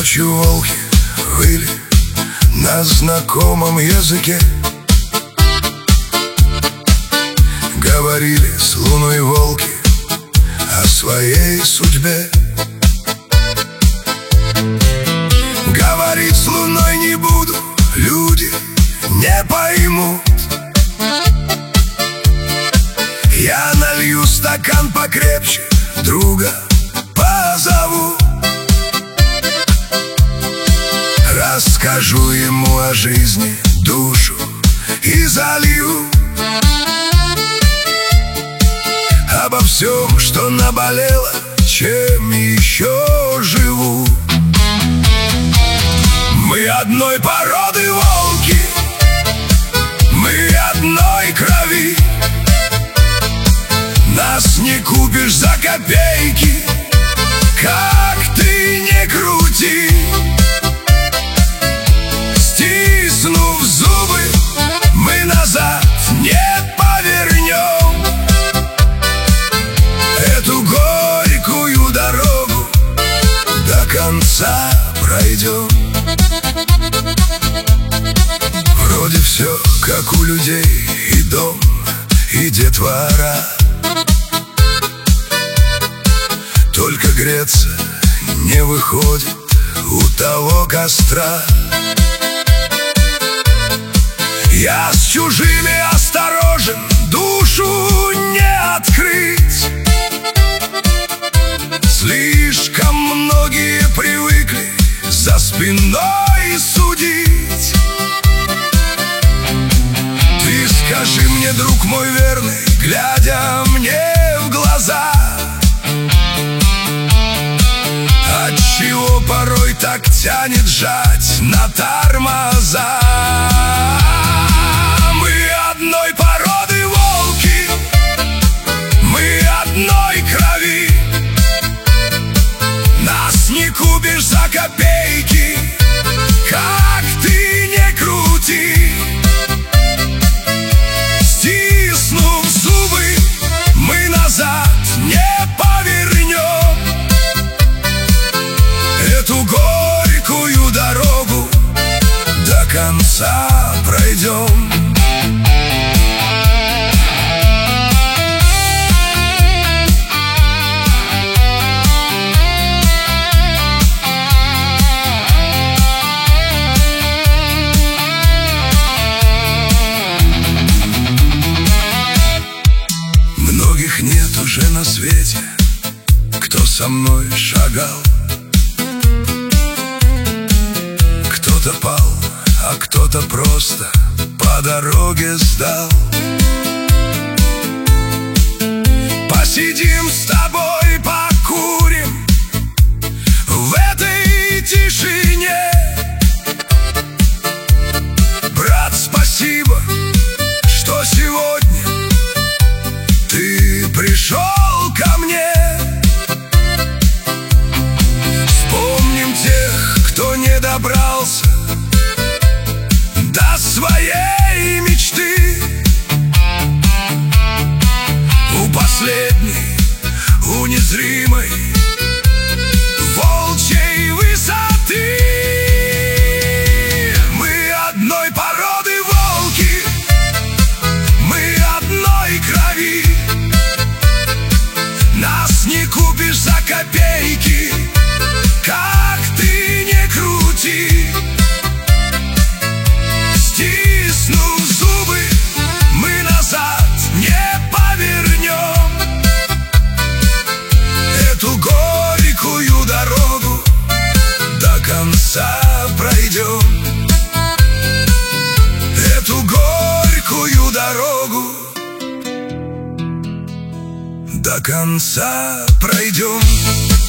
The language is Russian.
Ночью волки выли на знакомом языке, говорили с луной волки о своей судьбе. Говорить с луной не буду, люди не поймут. Я налью стакан покрепче, друга позову. Расскажу ему о жизни, душу и залью обо всем, что наболело, чем еще живу. Мы одной породы волки, мы одной крови. Нас не купишь за копейки, как ты не крути. Стиснув зубы, мы назад не повернем. Эту горькую дорогу до конца пройдем. Вроде все как у людей, и дом, и детвора. Только греться не выходит у того костра. Я с чужими осторожен, душу не открыть. Слишком многие привыкли за спиной судить. Ты скажи мне, друг мой верный, глядя мне в глаза, отчего порой так тянет жать на тормоза? Мы одной породы волки, мы одной крови. Нас не купишь за копейки, как ты не крути. Стиснув зубы, мы назад не повернем. Эту горькую дорогу до конца пройдем. Многих нет уже на свете, кто со мной шагал. Кто-то пал, а кто-то просто по дороге сдал. Посидим с тобой, покурим в этой тишине. Брат, спасибо, что сегодня ты пришел ко мне. Вспомним тех, кто не добрался до своей мечты. У последней, у незримой волчьей высоты. Мы одной породы волки, мы одной крови. Нас не купишь за копейки, как ты не крути. Стиснув зубы, мы назад не повернем. Эту горькую дорогу до конца пройдем. Эту горькую дорогу до конца пройдем.